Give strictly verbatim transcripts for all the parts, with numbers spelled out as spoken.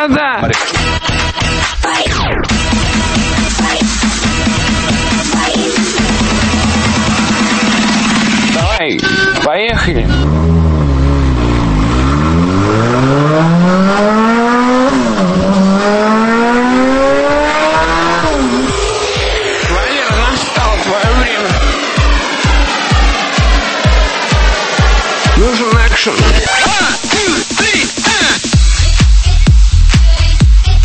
Да-да. Давай, поехали. Валера, настало твое время. Нужен экшен.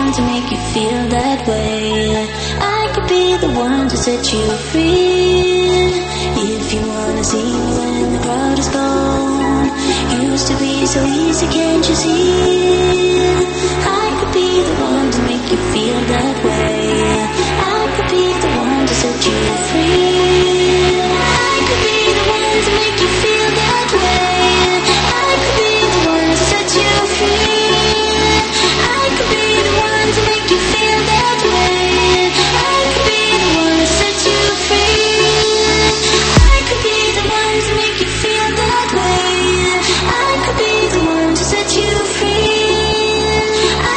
one to make you feel that way. I could be the one to set you free. If you wanna see me when the crowd is gone, used to be so easy, can't you see? I could be the one to make you feel that way. I could be the one to set you free. I could be the one to make you feel that way. I could be the one to set you free. I could be the one to make you feel that way. I could be the one to set you free. I could be the one to make you feel that way. I could be the one to set you free. I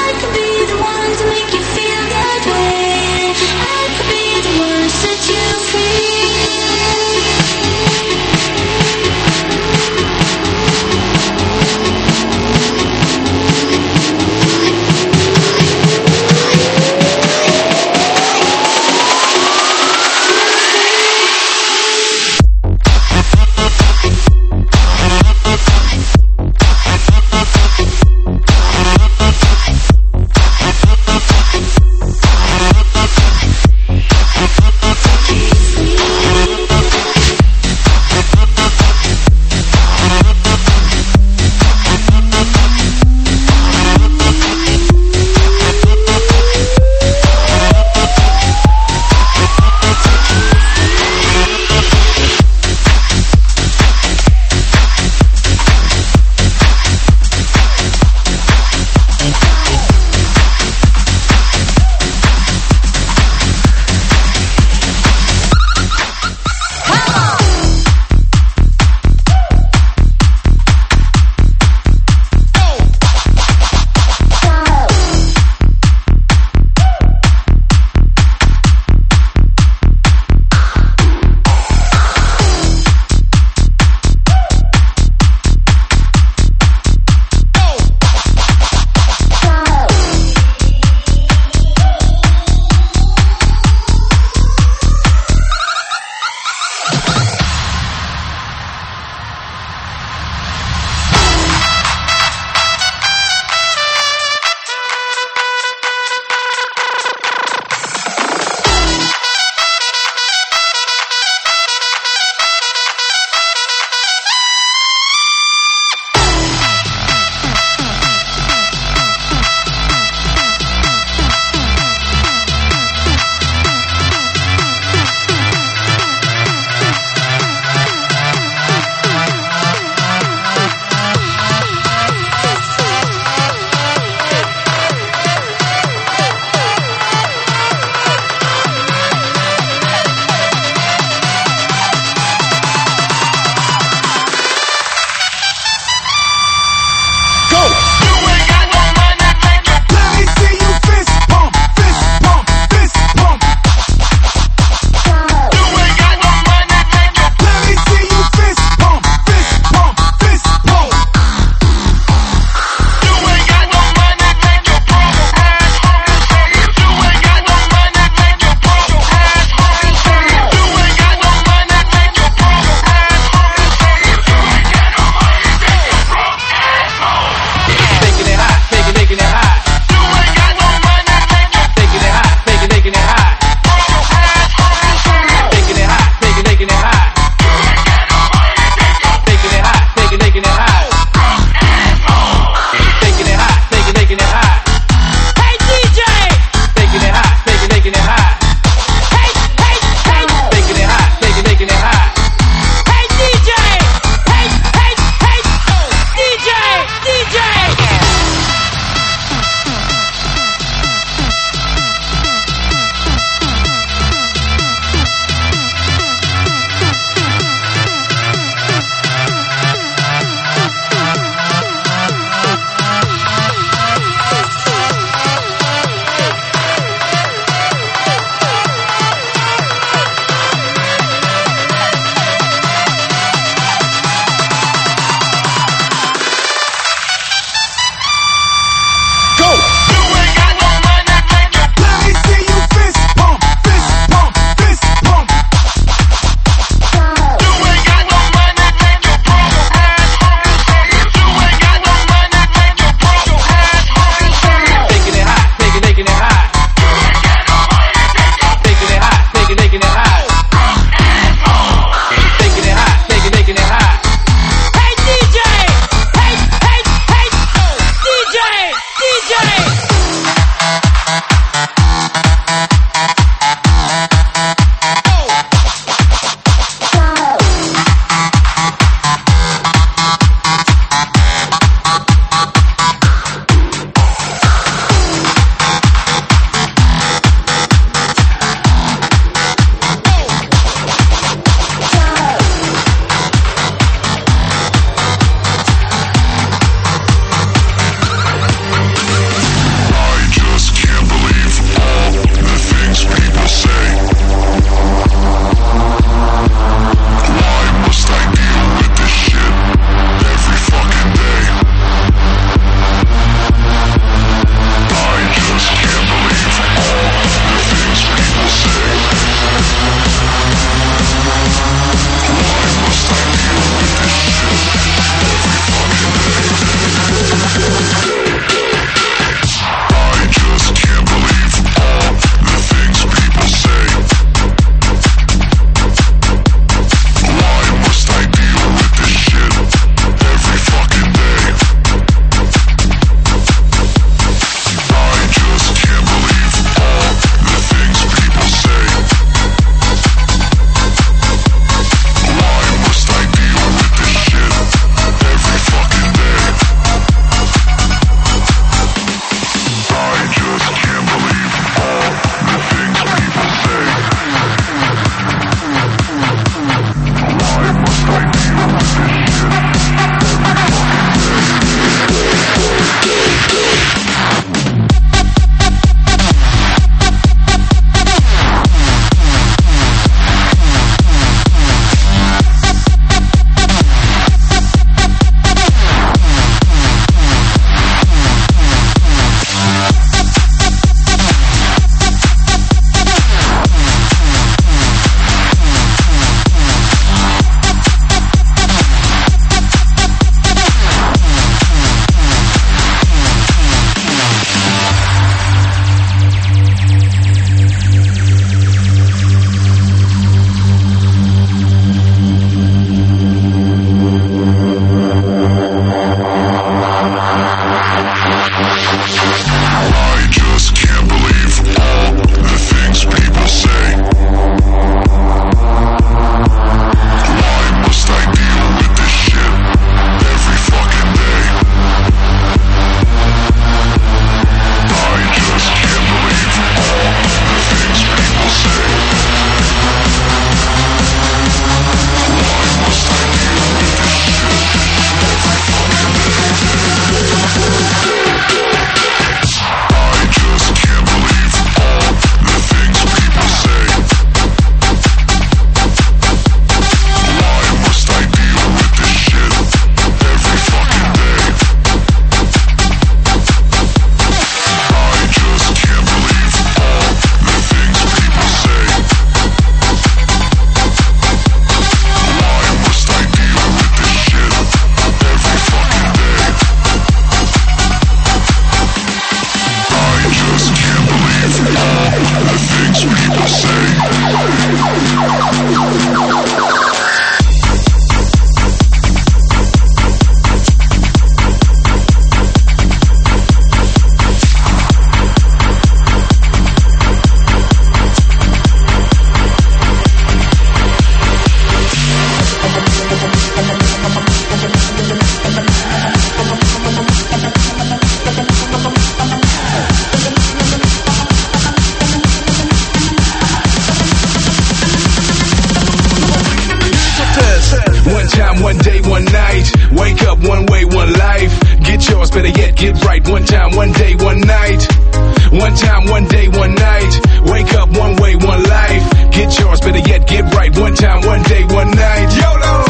Wake up one way, one life. Get yours, better yet, get right. One time, one day, one night. One time, one day, one night. Wake up one way, one life. Get yours, better yet, get right. One time, one day, one night. YOLO!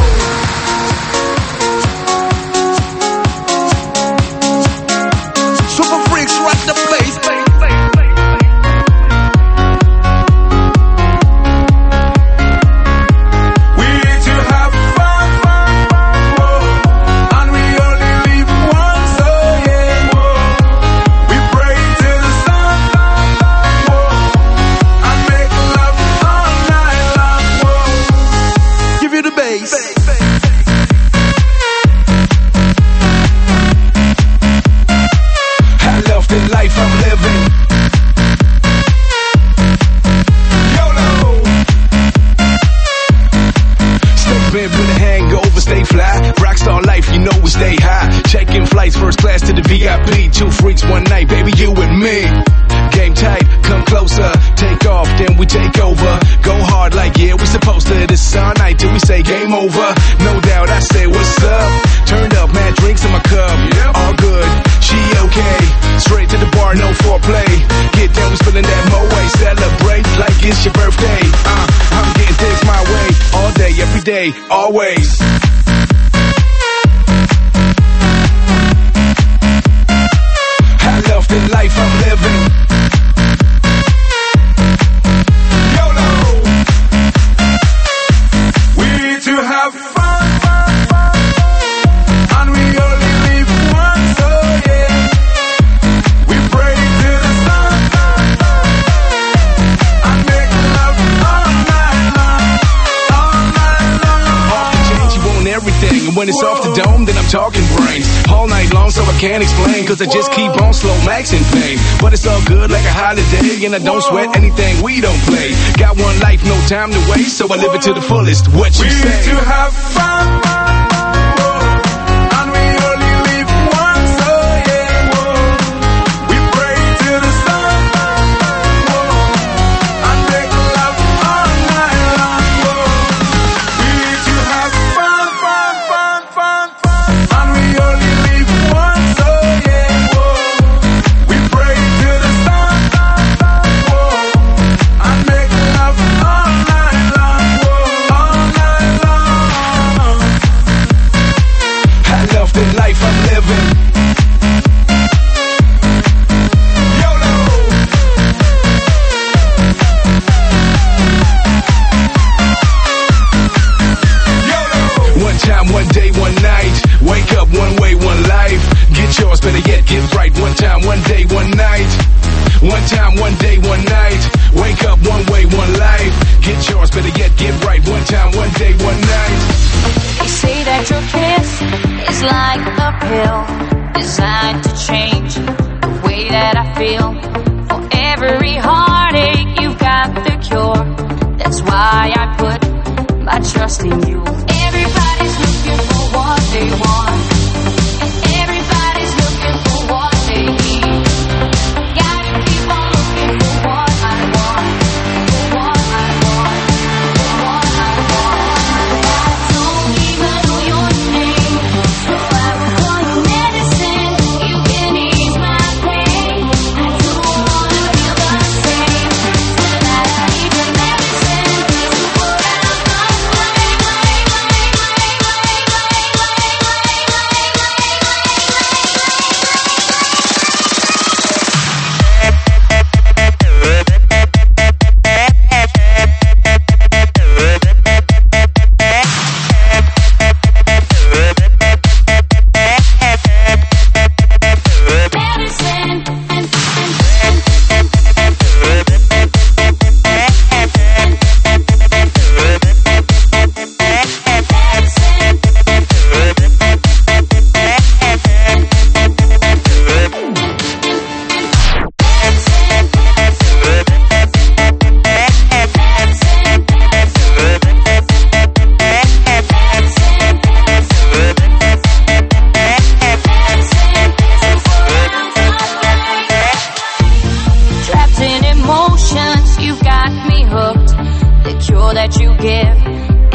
Super freaks rock the place. V I P, two freaks one night, baby, you and me. Game tight, come closer, take off, then we take over. Go hard like, yeah, we supposed to. This is our night till we say game over. No doubt, I say what's up. Turned up, mad drinks in my cup. All good, she okay. Straight to the bar, no foreplay. Get down, we spillin' that Moe. Celebrate like it's your birthday. Uh, I'm getting things my way. All day, every day, always. The life I'm living. YOLO. We need to have fun, fun, fun, and we only live once, so yeah. We pray to the sun, and make love all night long, all night long. Off the change, you want everything, and when it's Whoa. Off the dome, then I'm talking brains. All night long, so I can't explain, cause I just keep on slow maxing pain. But it's all good like a holiday, and I don't sweat anything we don't play. Got one life, no time to waste, so I live it to the fullest. What you we say? We need to have fun, and we only live once, so yeah. We pray to the sun, and make love all night long. We need to have fun, fun, fun, fun, fun, and we only live once, so yeah. We pray to the sun, and make love all night long, all night long. I love the life I'm living. YOLO. YOLO. One time, one day, one night. Wake up one way, one life. Get yours, better yet, get right. One time, one day, one night. One time, one day, one night. Wake up one way, one life. Get yours, better yet, get right. One time, one day, one night. They say that your kiss is like a pill designed to change the way that I feel. For every heartache, you've got the cure. That's why I put my trust in you. Everybody's looking for what they want, and everybody's looking for what they need. Gotta keep on looking for what I want, for what I want, for what I want. I don't even know your name, so I will call you medicine. You can ease my pain. I don't wanna feel the same, so that I need your medicine to put out my flame.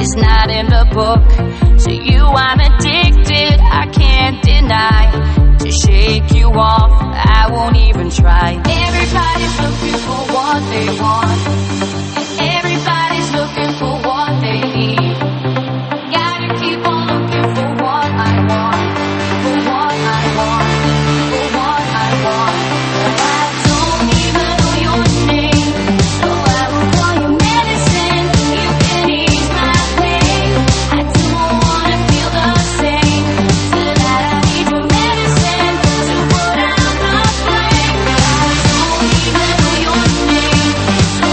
It's not in the book. To you I'm addicted, I can't deny. To shake you off, I won't even try. Everybody's looking for what they want. Everybody's looking for what they need. Gotta keep on looking for what I want. For what I want. For what I want. But I don't even know your name, so I will call you medicine. You can ease my pain. I don't wanna feel the same. Tonight I need your medicine to put out the flame. I don't even know your name, so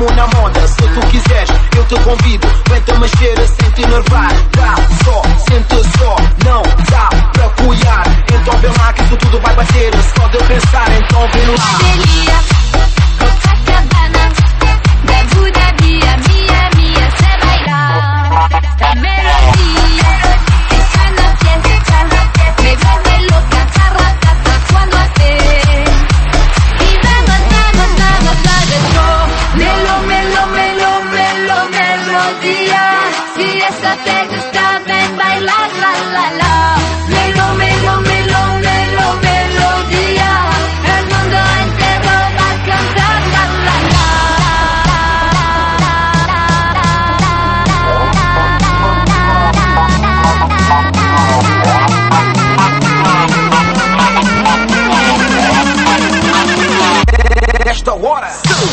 tamo na moda. Se tu quiseres, eu te convido. Vem-te mexer sem te enervar. Dá só, sente só, não dá pra apoiar. Então vem lá que isso tudo vai bater. Só de pensar, então vem lá. Delia, Copacabana, da Buda Bia, mia, mia, se bailar. La melodía, está en la fiesta, me vuelve loca, carratata cuando hace. Y vamos, vamos, vamos adentro. Melo, melo, melo, melo, melodía. Si esa te gusta, ven bailar, la, la, la. Melo, melo, melo, melo, melodía. El mundo entero va a cantar, la, la, la. Esta hora.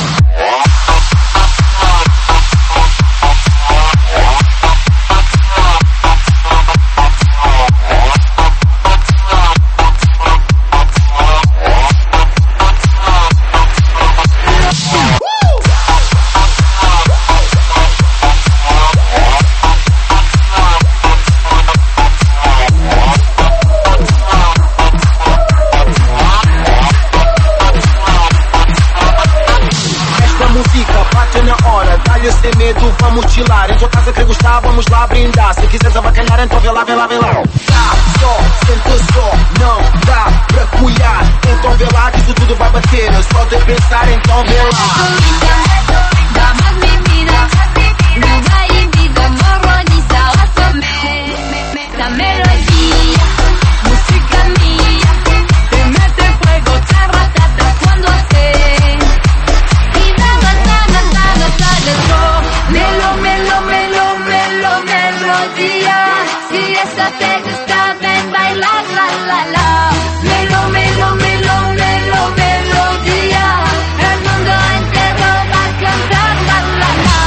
Sem medo, vamos chilar. Em tua casa que gostar, vamos lá brindar. Se quiseres avacalhar, então vê lá, vê lá, vê lá. Dá só, sente só, não dá pra cuidar. Então vê lá que isso tudo vai bater. Só de pensar, então vê lá. Damas mi vida, nueva y vida, morroniza, pásame. La melodía, música mía, te mete fuego, tarratata cuando hace. Y vamos, vamos, vamos adentro. Melo, melo, melo, melo, melodía. Si esa te gusta, ven bailar, la, la, la. Melo, melo, melo, melo, melodía. El mundo entero va a cantar, la, la, la.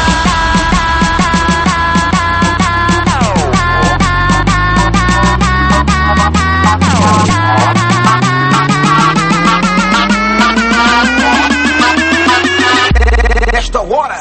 Esta hora.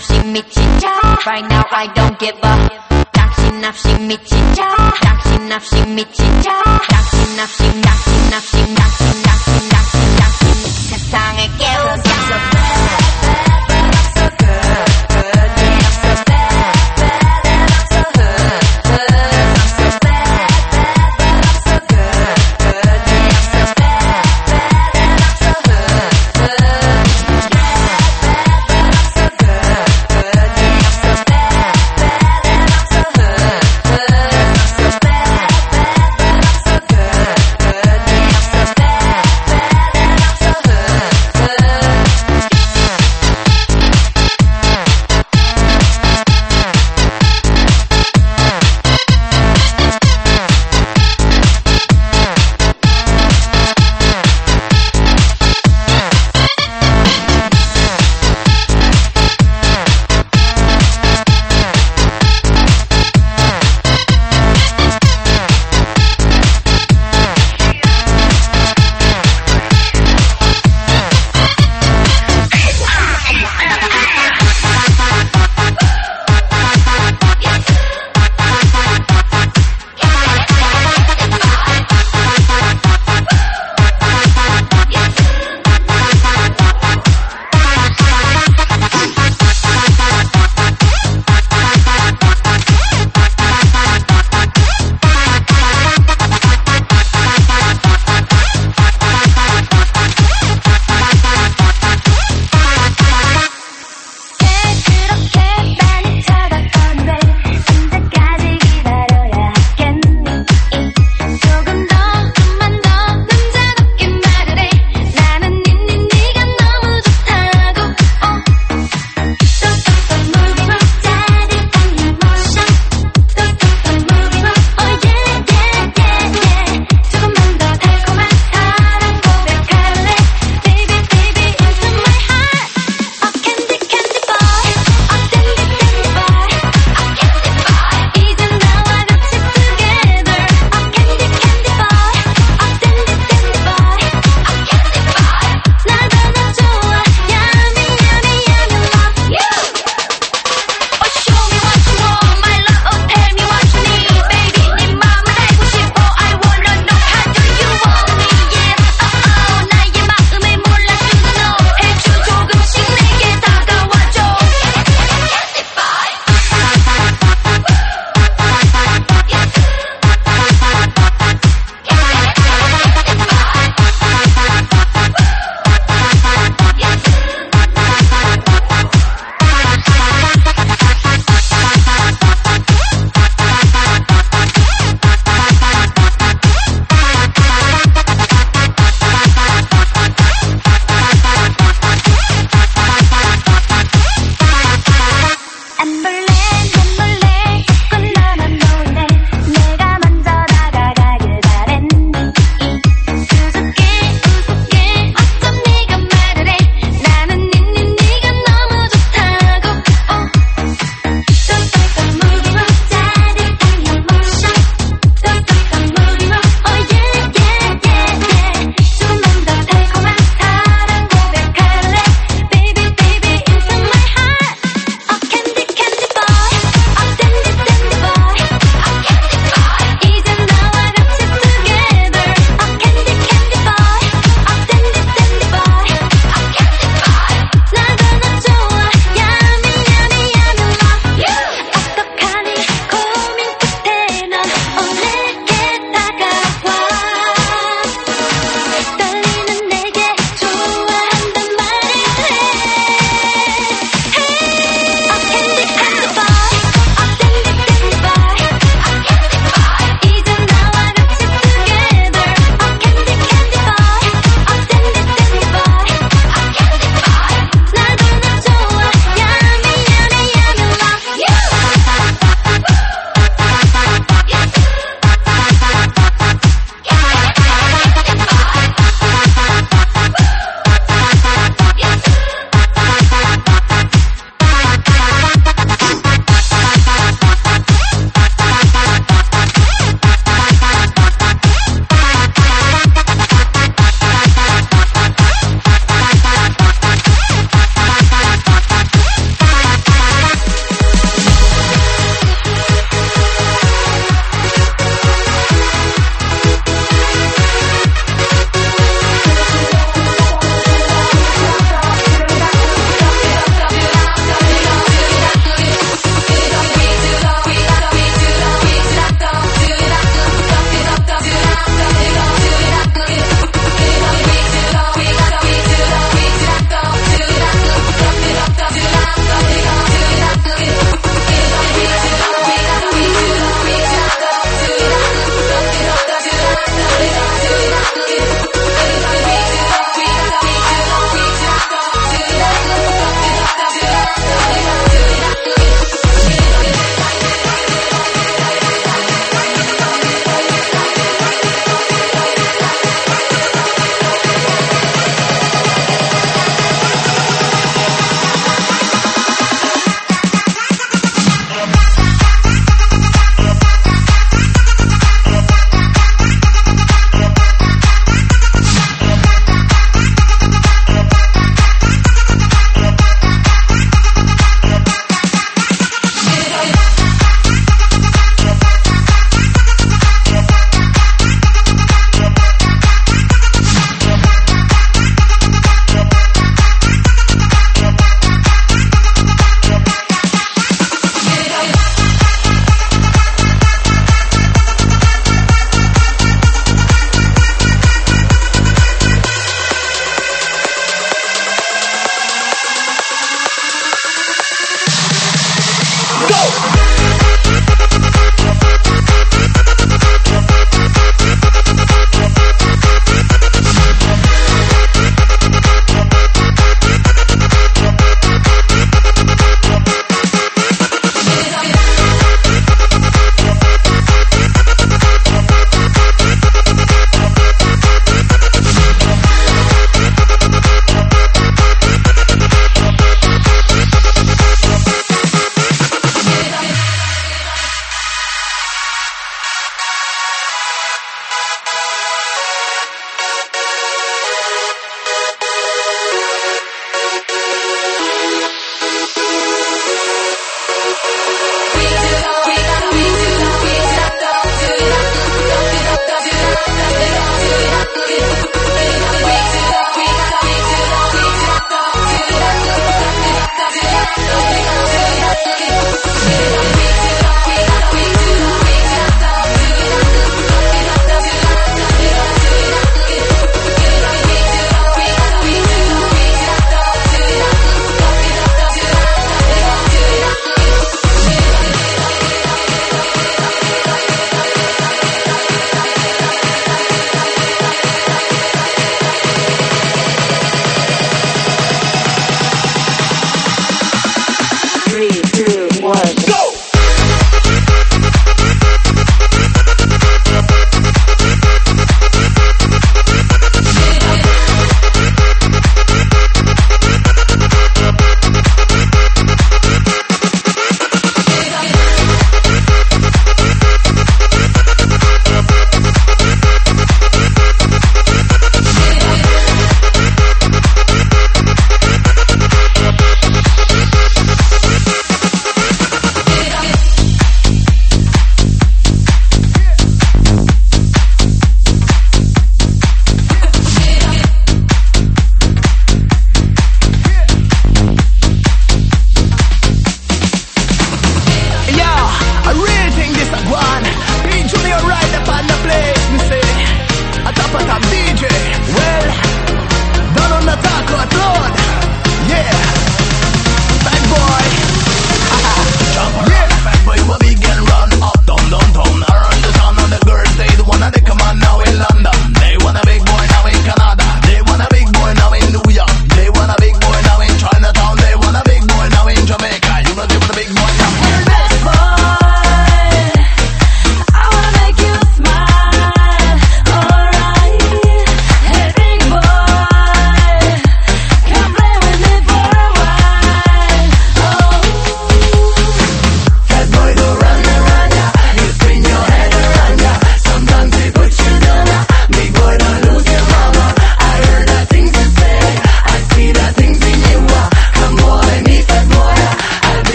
당신 미친 자 Right now I don't give a 당신 납시 미친 자 당신 납시 미친 자 당신 납시 당신 납시 당신 당신 당신 당신 세상을 깨우자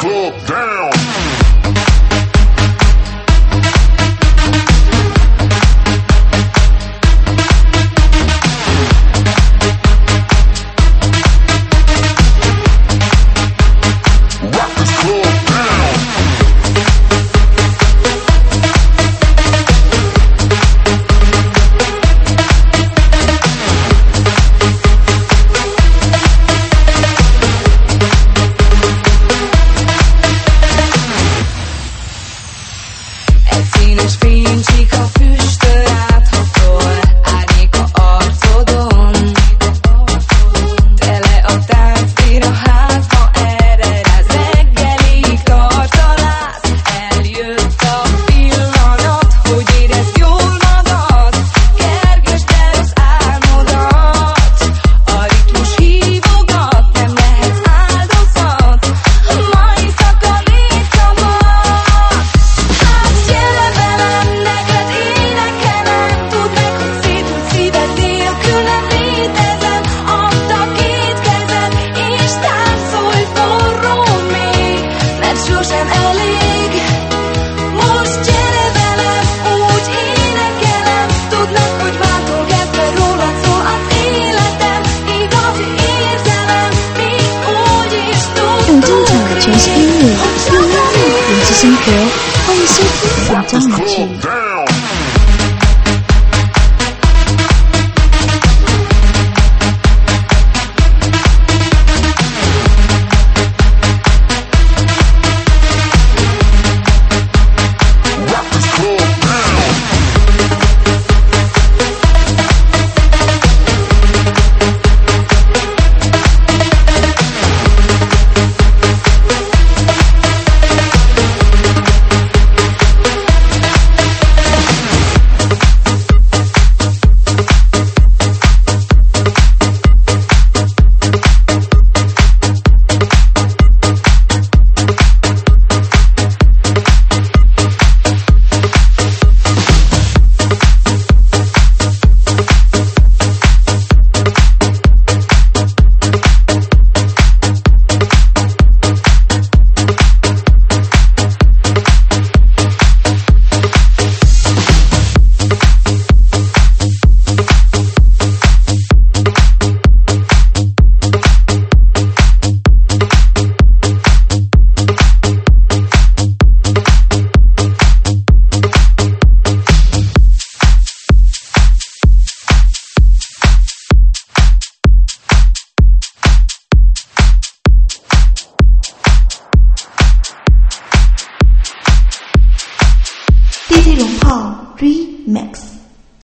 club down. 生活，欢迎收听本张美剧。D J 龙炮 Remix。